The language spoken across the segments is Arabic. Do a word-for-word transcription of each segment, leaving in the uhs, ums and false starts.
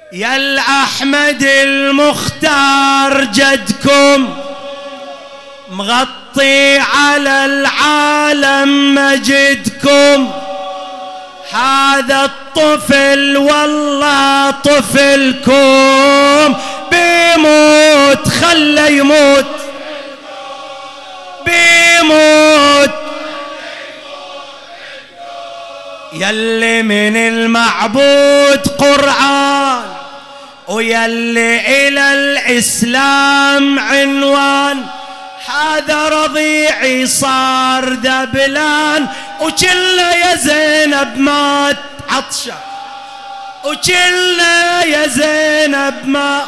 يا الأحمد المختار جدكم مغطي على العالم مجدكم. هذا الطفل والله طفلكم بيموت خلى يموت بيموت. يلي من المعبود قرآن ويلي إلى الإسلام عنوان. هذا رضيعي صار ذبلان وكله يا زينب مات عطشة وكله يا زينب مات.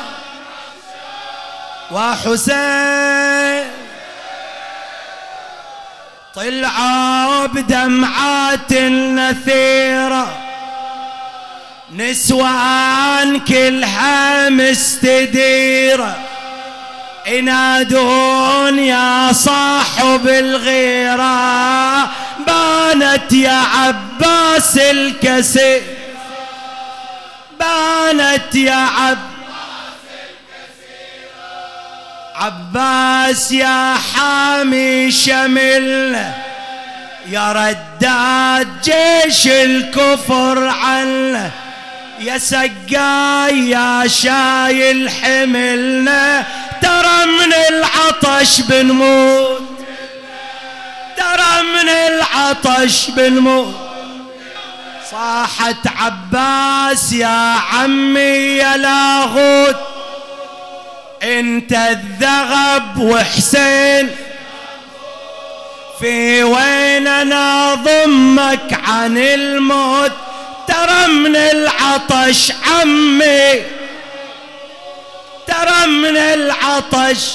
وحسين طلعوا بدمعات النثيرة نسوان كلها مستديرة ينادون يا صاحب الغيرة. بانت يا عباس الكسي بانت يا عباس عباس يا حامي شملنا يا رداد جيش الكفر عنا. يا سقاي يا شايل حملنا ترى من العطش بنموت ترى من العطش بنموت. صاحت عباس يا عمي يا لاغوت انت الذغب وحسين في وين انا ضمك عن الموت. ترى من العطش عمي ترى من العطش.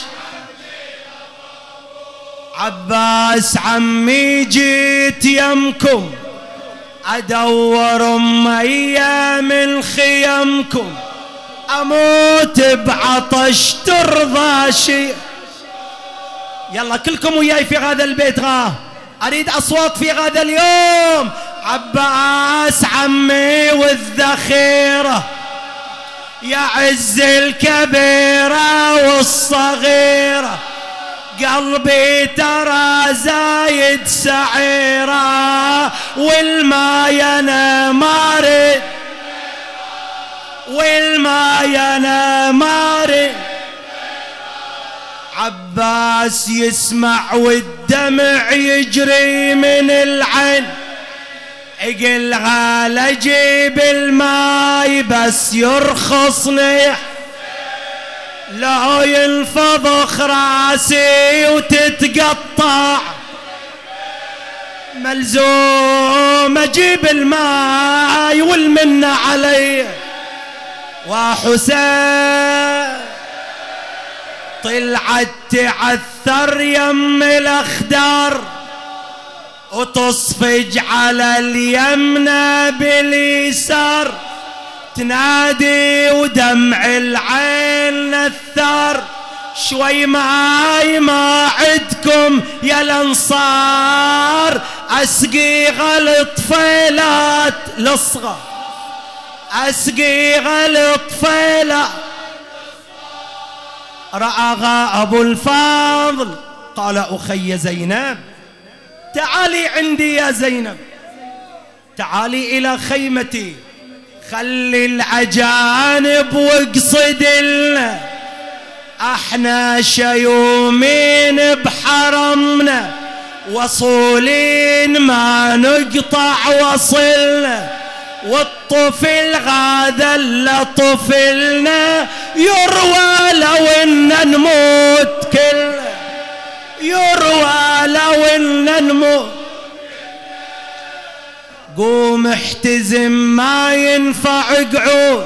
عباس عمي جيت يمكم ادور امي من خيمكم اموت بعطش ترضى شي. يلا كلكم وياي في هذا البيت غاه اريد اصوات في هذا اليوم. عباس عمي والذخيرة يا عز الكبيرة والصغيرة قلبي ترى زايد سعيرة والماي انا مارد والماي انا مارد. عباس يسمع والدمع يجري من العين اقلها لجيب الماي بس يرخصني لا ينفضخ راسي وتتقطع ملزوم اجيب الماي والمنة علي. وحسين طلعت تعثر يم الاخدار وتصفج على اليمنى باليسار تنادي ودمع العين نثار. شوي ماي ما عدكم يا الانصار اسقي غالطفيلات للصغار اسقي غالطفيلات. رآها ابو الفاضل قال اخي زينب تعالي عندي يا زينب تعالي الى خيمتي خلي العجانب واقصد لنا احنا شيومين بحرمنا وصولين ما نقطع وصلنا والطفل هذا اللي طفلنا يروى لو ان نموت كلنا يروى لو ان نموت. قوم احتزم ما ينفع قعود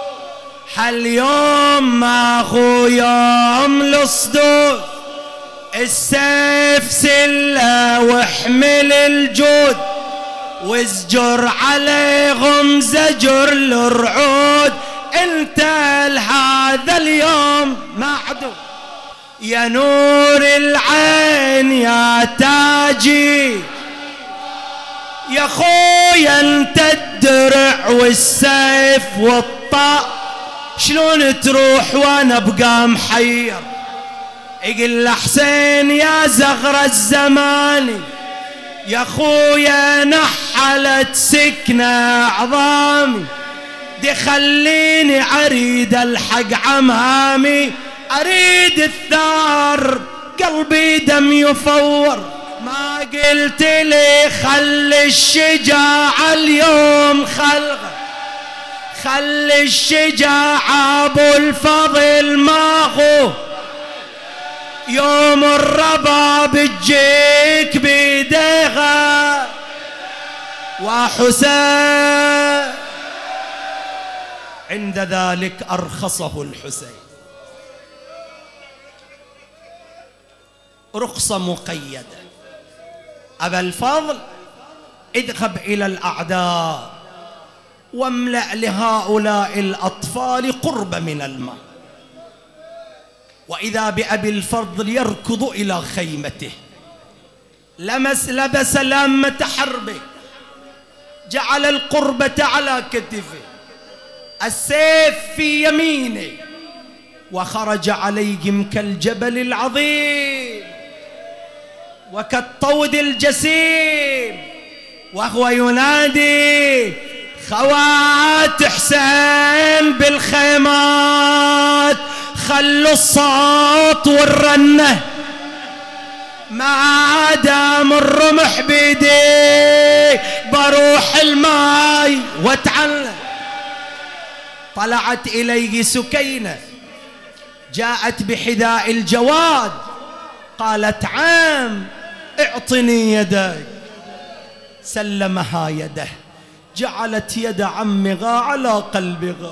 هاليوم ما هو يوم الصدود السيف سله واحمل الجود وازجر عليهم زجر الرعود. انت لهذا اليوم معدود يا نور العين يا تاجي يا خويا انت الدرع والسيف والطاق شلون تروح وانا ابقى محير. يقول له حسين يا زغر الزمان يا خويا نحلت سكنة عظامي، دي خليني اريد الحق عمامي، اريد الثار قلبي دم يفور. ما قلت لي خلي الشجاعة اليوم خلغه، خلي الشجاعة ابو الفضل ما هو، يوم الرباب تجيك بيديها وحسين. عند ذلك أرخصه الحسين رخصة مقيدة. أبا الفضل اذهب إلى الأعداء واملأ لهؤلاء الأطفال قرب من الماء. وإذا بأبي الفضل يركض إلى خيمته، لمس لبس لامة حربه، جعل القربة على كتفه، السيف في يمينه، وخرج عليهم كالجبل العظيم وكالطود الجسيم وهو ينادي خوات حسين بالخيمات خلوا الصوت والرنة، ما دام الرمح بيدي بروح الماي واتعلم. طلعت إليه سكينة جاءت بحذاء الجواد، قالت عام اعطني يدك، سلمها يده، جعلت يد عمها على قلبها.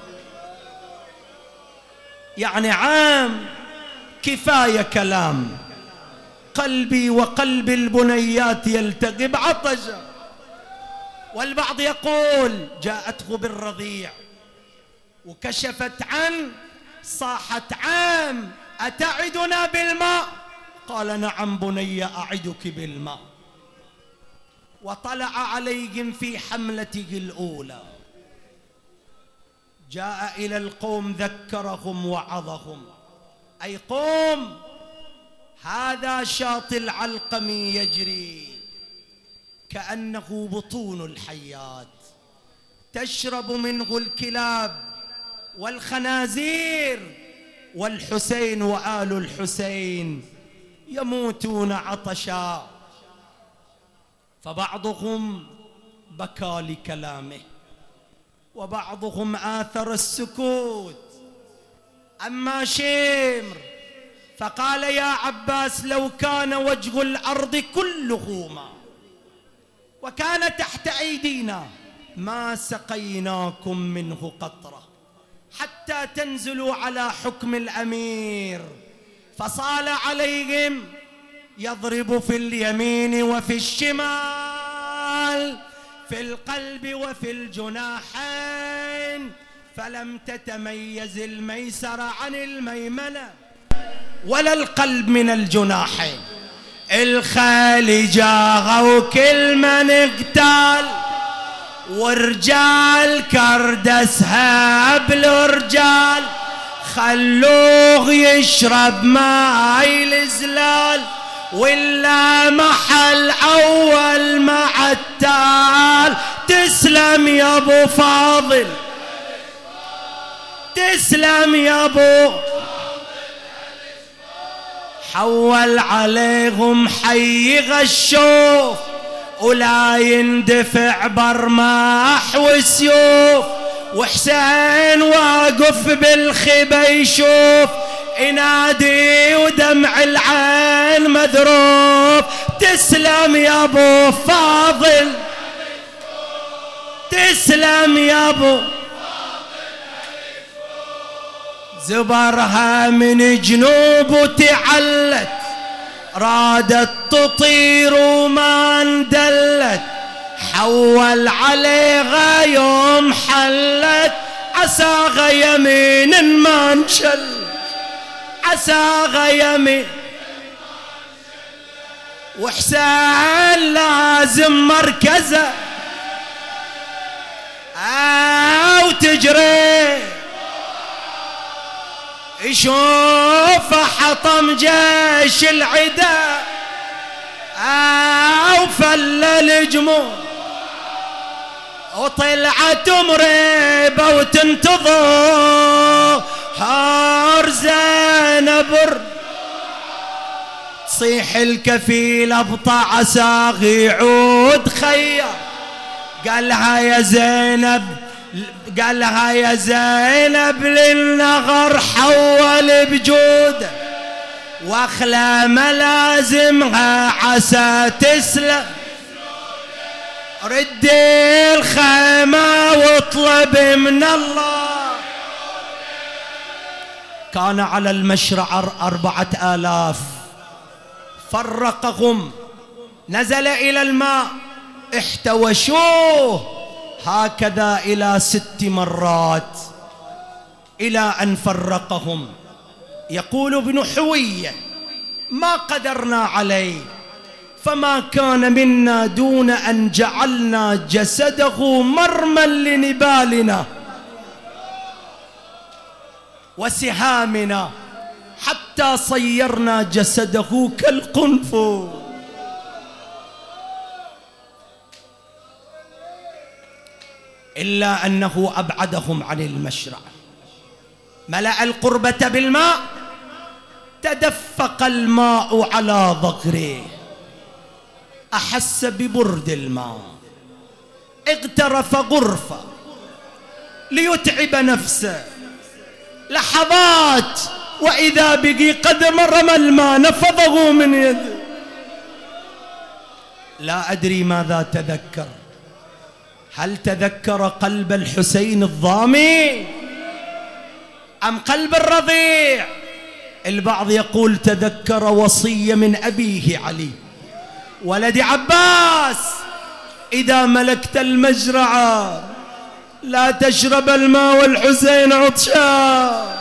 يعني عام كفاية كلام، قلبي وقلب البنيات يلتقي بعطشة. والبعض يقول جاءته بالرضيع وكشفت عنه، صاحت عام أتعدنا بالماء؟ قال نعم بني أعدك بالماء. وطلع عليهم في حملته الأولى، جاء إلى القوم ذكرهم وعظهم، أي قوم هذا شاطئ العلقم يجري كأنه بطون الحيات، تشرب منه الكلاب والخنازير، والحسين وآل الحسين يموتون عطشا. فبعضهم بكى لكلامه وبعضهم آثر السكوت. أما شمر فقال يا عباس لو كان وجه الأرض كله ماء وكان تحت أيدينا ما سقيناكم منه قطرة حتى تنزلوا على حكم الأمير. فصال عليهم يضرب في اليمين وفي الشمال، في القلب وفي الجناحين، فلم تتميز الميسرة عن الميمنة ولا القلب من الجناحين. الخيل جاغوا كل من اقتال، ورجال كردسها بالرجال، خلوه يشرب ماي الزلال، ولا محل اول مع التال. تسلم يا ابو فاضل، تسلم يا ابو. حول عليهم حي غشوف ولا يندفع برماح وسيوف، وحسين واقف بالخبا يشوف، ينادي ودمع العين مذروف. تسلم يا ابو فاضل، تسلم يا ابو. زبرها من جنوب وتعلت، رادت تطير وما اندلت، حول عليها يوم حلت، عساها يمين ما انشل، عساها يمين. وحسين لازم مركزه او تجري يشوف حطم جيش العدا أو فل الجموع وطلعت مريبة وتنتظر زينب تصيح الكفيل ابطع عساغ يعود خير قالها يا زينب قالها يا زينب للنغر حول بجوده واخلى ملازمها عسى تسلم ردي الخيمة واطلب من الله. كان على المشرع أربعة آلاف فرقهم نزل إلى الماء احتوشوه هكذا إلى ست مرات إلى أن فرقهم. يقول ابن حوية ما قدرنا عليه فما كان منا دون أن جعلنا جسده مرمى لنبالنا وسهامنا حتى صيرنا جسده كالقنفذ. إلا أنه أبعدهم عن المشرع. ملأ القربة بالماء تدفق الماء على ظهره أحس ببرد الماء اغترف غرفة ليتعب نفسه لحظات وإذا بقي قد رمى الماء نفضه من يده. لا أدري ماذا تذكر. هل تذكر قلب الحسين الضامي أم قلب الرضيع؟ البعض يقول تذكر وصية من أبيه علي ولد عباس إذا ملكت المجرعة لا تشرب الماء والحسين عطشان.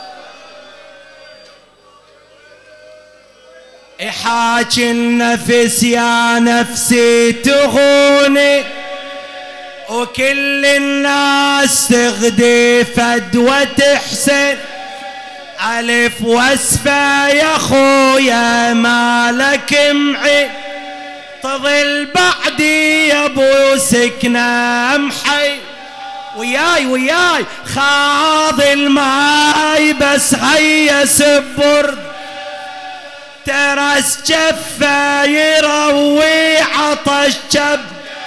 إحاكي النفس يا نفسي تغوني وكل الناس تغدي فدوة تحسن ألف واسفة يا خويا مالك معي تظل بعدي يا ابو سكنة محي وياي وياي خاض الماي بس هيس برد ترس جفة يروي عطش جب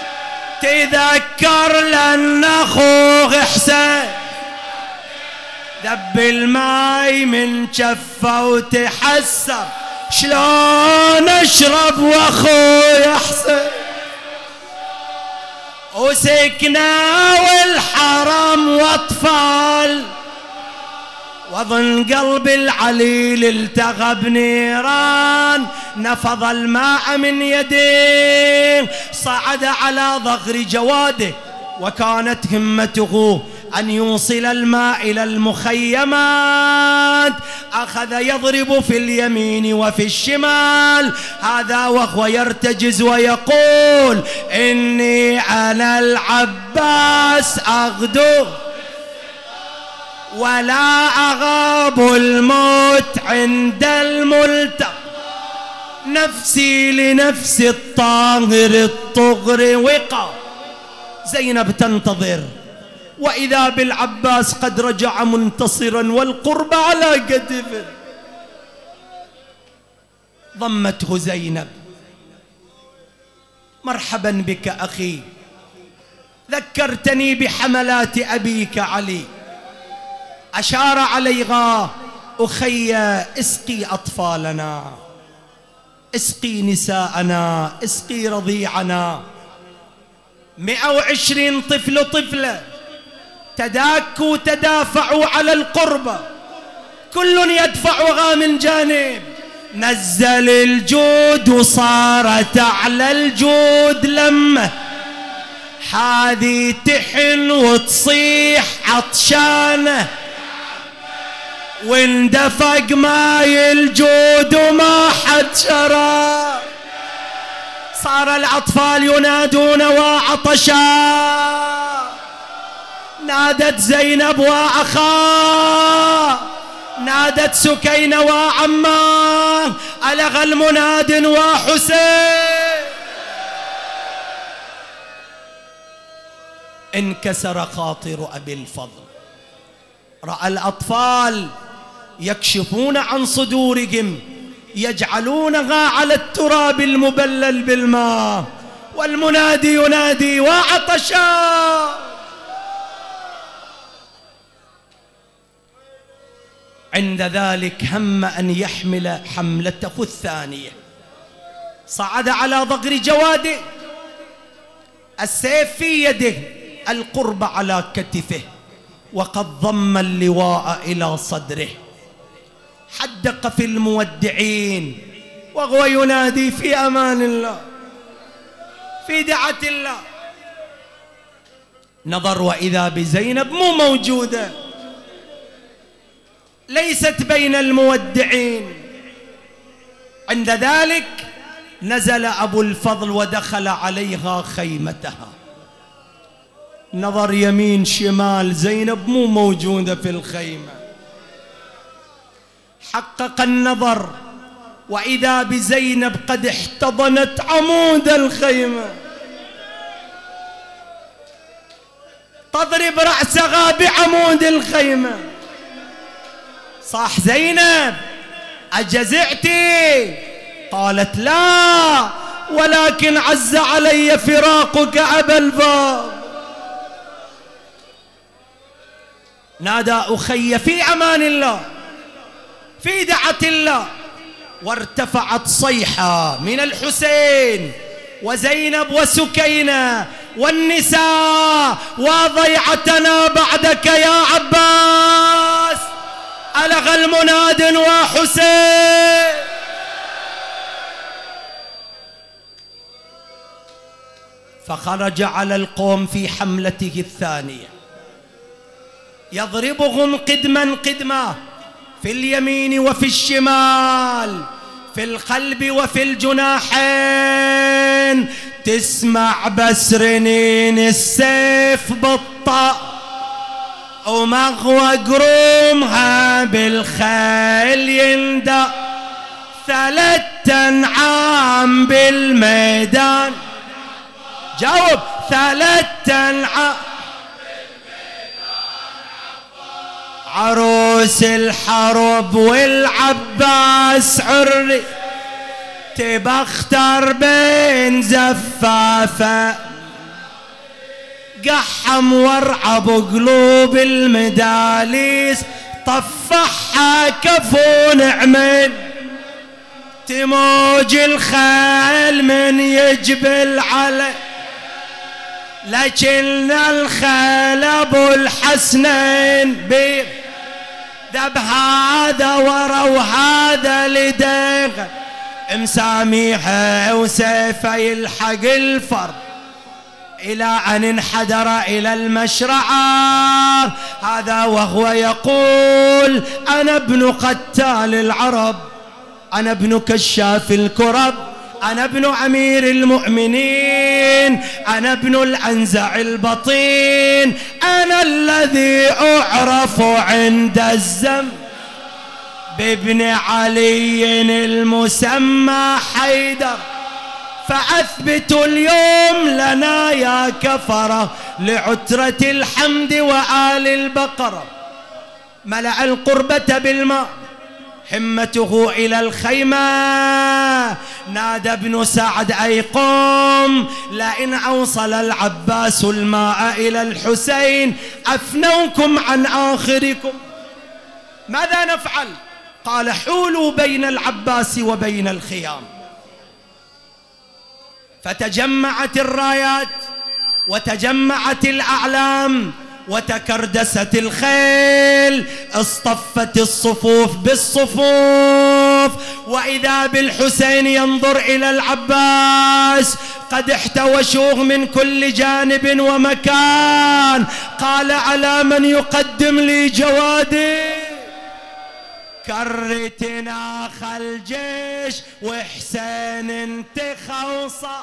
تذكر لأن أخوه حسين ذب الماي من جفة وتحسر شلون أشرب وأخوي حسين وسكنة والحرم وأطفال وظن قلب العليل التغى بنيران نفض الماء من يديه صعد على ظهر جواده وكانت همته أن يوصل الماء إلى المخيمات. أخذ يضرب في اليمين وفي الشمال هذا وهو يرتجز ويقول إني أنا العباس أغدو ولا أغاب الموت عند الملتقى نفسي لنفس الطاهر الطغر وقى. زينب تنتظر وإذا بالعباس قد رجع منتصرا والقرب على كتفه. ضمته زينب مرحبا بك أخي ذكرتني بحملات أبيك علي. أشار عليها أخي اسقي أطفالنا اسقي نساءنا اسقي رضيعنا. مئة وعشرين طفل طفلة تداكوا تدافعوا على القربة كل يدفعها من جانب. نزل الجود وصارت على الجود لمه هذه تحن وتصيح عطشانه واندفق ماي الجود وما حد شرى. صار الأطفال ينادون وعطشا. نادت زينب وأخا نادت سكينة وعماه ألغى المناد وحسين. انكسر خاطر أبي الفضل، رأى الأطفال يكشفون عن صدورهم يجعلونها على التراب المبلل بالماء، والمنادي ينادي وعطشا. عند ذلك هم أن يحمل حملته الثانية، صعد على ضغر جواده، السيف في يده، القرب على كتفه، وقد ضم اللواء إلى صدره، حدق في المودعين وهو ينادي في أمان الله، في دعة الله. نظر وإذا بزينب مو موجودة، ليست بين المودعين. عند ذلك نزل أبو الفضل ودخل عليها خيمتها، نظر يمين شمال، زينب مو موجودة في الخيمة. حقق النظر وإذا بزينب قد احتضنت عمود الخيمة، تضرب رأسها بعمود الخيمة. صاح زينب أجزعتي؟ قالت لا، ولكن عز علي فراقك أبا الفضل. نادى أخي في أمان الله، في دعة الله. وارتفعت صيحة من الحسين وزينب وسكينة والنساء: وضيعتنا بعدك يا عباس، ألغى المناد وحسين. فخرج على القوم في حملته الثانية يضربهم قدما قدما، في اليمين وفي الشمال، في القلب وفي الجناحين. تسمع بس رنين السيف بالطاء، ومغوى قرومها بالخيل يندى، ثلاث أنعام بالميدان. جاوب. ثلاث أنعام عروس الحرب والعباس عري، تبختر بين زفافة، قحم وارعب قلوب المداليس، طفحها كفو نعمل، تموج الخيل من يجبل على، لكن الخيل ابو الحسنين بيه، ذب هذا ورا وهذا لدغ، مساميحه وسيفه يلحق الفرد، إلى أن انحدر إلى المشرعة. هذا وهو يقول: أنا ابن قتال العرب، أنا ابن كشاف الكرب، أنا ابن أمير المؤمنين، أنا ابن الأنزع البطين، أنا الذي أعرف عند الزم بابن علي المسمى حيدر. فأثبتوا اليوم لنا يا كفرة لعترة الحمد وآل البقرة. ملأ القربة بالماء، همته إلى الخيمة. نادى ابن سعد: أي قوم، لئن أوصل العباس الماء إلى الحسين أفنوكم عن آخركم، ماذا نفعل؟ قال: حولوا بين العباس وبين الخيام. فتجمعت الرايات وتجمعت الأعلام وتكردست الخيل، اصطفت الصفوف بالصفوف، وإذا بالحسين ينظر إلى العباس قد احتوشوه من كل جانب ومكان. قال: على من يقدم لي جوادي؟ كرتنا خل جيش وحسين انت خوصة،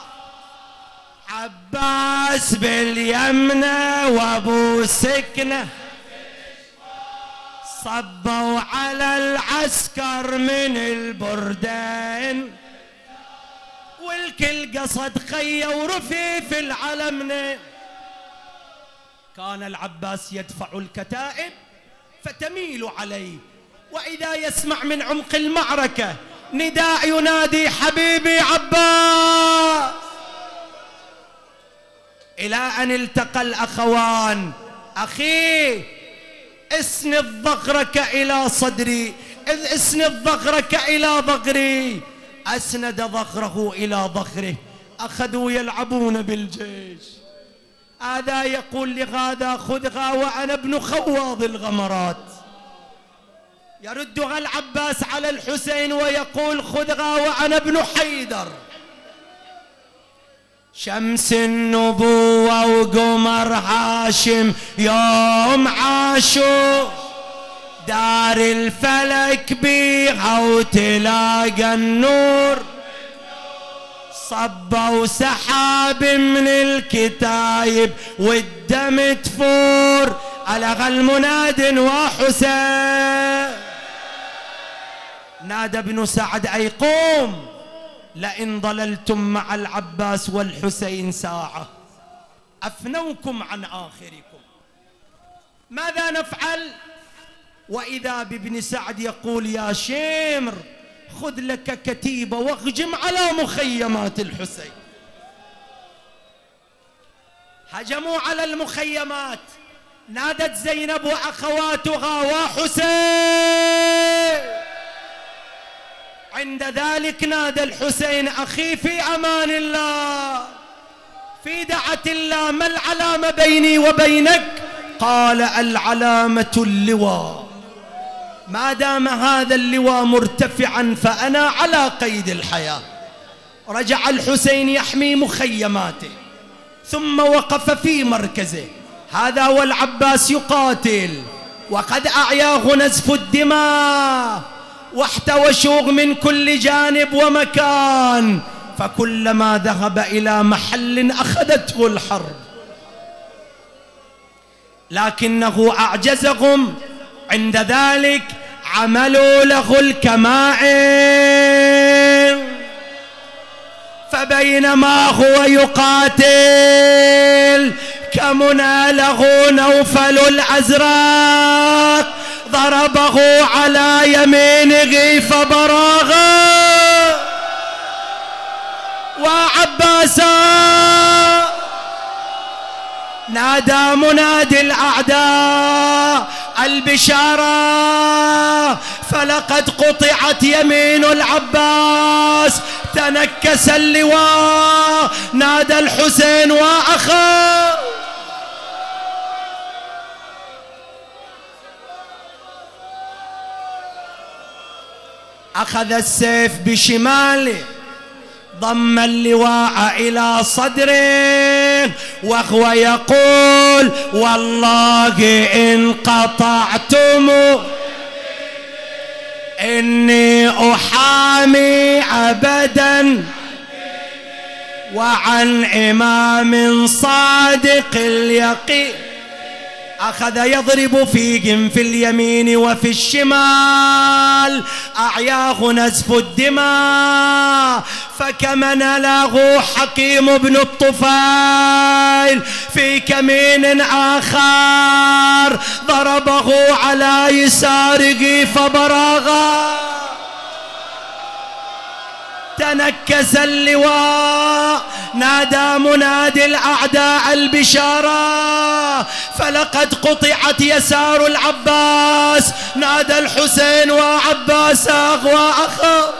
عباس باليمنى وابو سكنة، صبوا على العسكر من البردين والكل قصد خيه ورفيف العلمنا. كان العباس يدفع الكتائب فتميل عليه، وإذا يسمع من عمق المعركة نداء ينادي حبيبي عباس، إلى أن التقى الأخوان. أخي اسند ظهرك إلى صدري، إذ اسند ظهرك إلى ظهري. أسند ظهره إلى ظهره. أخذوا يلعبون بالجيش، هذا يقول لهذا خذها وأنا ابن خواض الغمرات، يردها العباس على الحسين ويقول خذها وأنا ابن حيدر. شمس النبوة وقمر هاشم يوم عاشور، دار الفلك بيها وتلاقى النور. صبوا سحاب من الكتايب والدم تفور، ألغى المناد وحسين. نادى ابن سعد أي قوم، لئن ضللتم مع العباس والحسين ساعة أفنوكم عن آخركم، ماذا نفعل؟ وإذا بابن سعد يقول يا شمر خذ لك كتيبة واهجم على مخيمات الحسين. هجموا على المخيمات، نادت زينب وأخواتها وحسين. عند ذلك نادى الحسين أخي في أمان الله، في دعة الله، ما العلامة بيني وبينك؟ قال العلامة اللواء، ما دام هذا اللواء مرتفعا فأنا على قيد الحياة. رجع الحسين يحمي مخيماته، ثم وقف في مركزه، هذا والعباس يقاتل وقد أعياه نزف الدماء واحتوشوه من كل جانب ومكان، فكلما ذهب إلى محل أخذته الحرب، لكنه أعجزهم. عند ذلك عملوا له الكمائن، فبينما هو يقاتل كمنى له نوفل الأزرق ضربه على يمينه فبرغ. وعباسا نادى منادي الأعداء البشارة، فلقد قطعت يمين العباس، تنكس اللواء. نادى الحسين وأخاه، أخذ السيف بشماله، ضم اللواء إلى صدره وهو يقول والله إن قطعتم إني أحامي أبدا وعن إمام صادق اليقين. أخذ يضرب فيهم في اليمين وفي الشمال، أعياه نزف الدماء، فكمن له حكيم بن الطفيل في كمين آخر ضربه على يساره فبرغ. تنكس اللواء، نادى منادي الأعداء البشارة، فلقد قطعت يسار العباس. نادى الحسين وعباس وأخاه،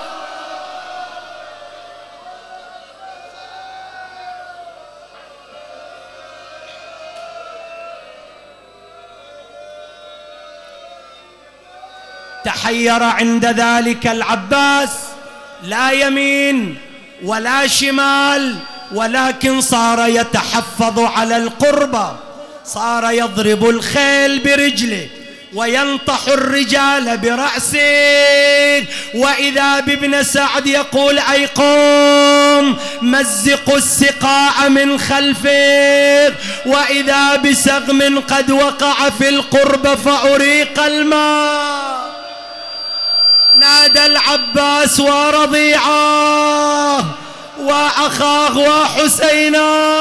تحير عند ذلك العباس، لا يمين ولا شمال، ولكن صار يتحفظ على القربة، صار يضرب الخيل برجله وينطح الرجال برأسه. وإذا بابن سعد يقول أي قوم القوم مزقوا السقاء من خلفه، وإذا بسغم قد وقع في القرب فأريق الماء. نادى العباس ورضيعاه وأخاه وحسينا،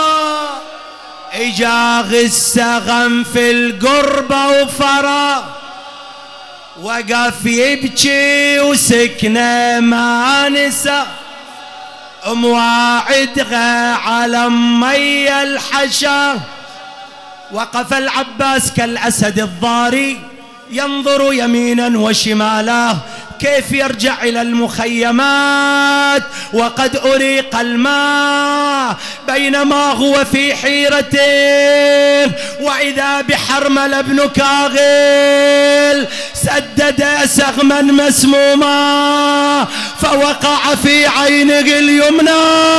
إجاغ السغم في القربة وفرا، وقف يبكي وسكنه ما نسى، مواعدها على مي الحشا. وقف العباس كالأسد الضاري ينظر يمينا وشمالا كيف يرجع إلى المخيمات وقد أريق الماء، بينما هو في حيرته وإذا بحرمل بن كاغل سدد سهما مسموما فوقع في عينه اليمنى.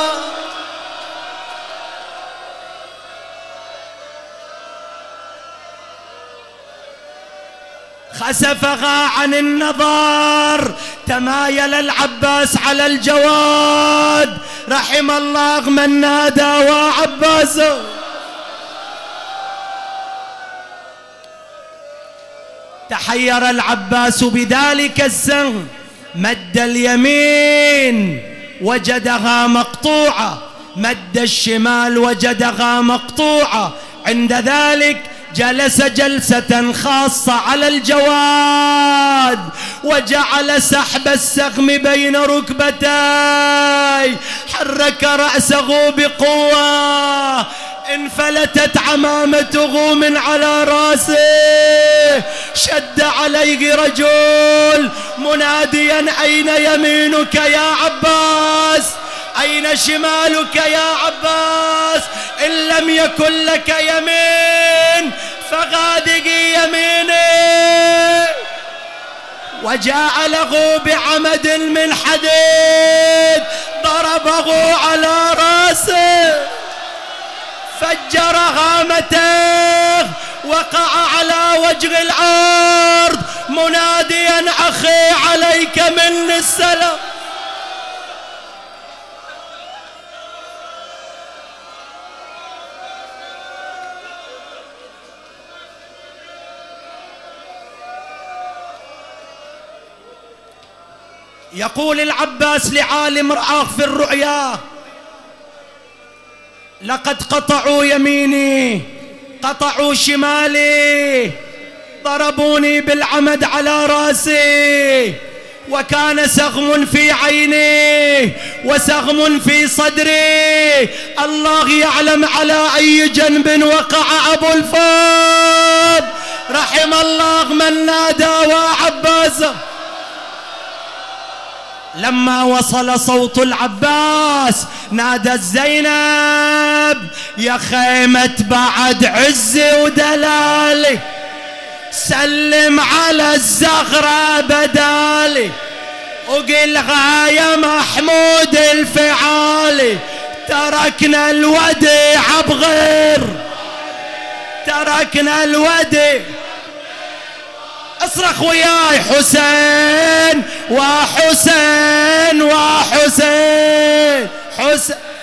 خسفها عن النظر، تمايل العباس على الجواد، رحم الله من نادى وعباس. تحير العباس بذلك السهم، مد اليمين وجدها مقطوعة، مد الشمال وجدها مقطوعة. عند ذلك جلس جلسة خاصة على الجواد وجعل سحب السهم بين ركبتيه، حرك رأسه بقوة، انفلتت عمامته من على رأسه، شد عليه رجل مناديا أين يمينك يا عباس؟ أين شمالك يا عباس؟ إن لم يكن لك يمين فهذه يميني. وجعله بعمد من حديد ضربه على رأسه، فجر هامته، وقع على وجه الأرض مناديا أخي عليك مني السلام. يقول العباس لعالم رآه في الرؤيا لقد قطعوا يميني، قطعوا شمالي، ضربوني بالعمد على رأسي، وكان سهم في عيني وسهم في صدري، الله يعلم على أي جنب وقع أبو الفضل، رحم الله من نادى وعباس. لما وصل صوت العباس نادى زينب يا خيمة بعد عزي ودلالي، سلم على الزغرة بدالي، وقلها يا محمود الفعالي، تركنا الوديع بغير، تركنا الوديع. اصرخ وياي حسين وحسين وحسين حسين.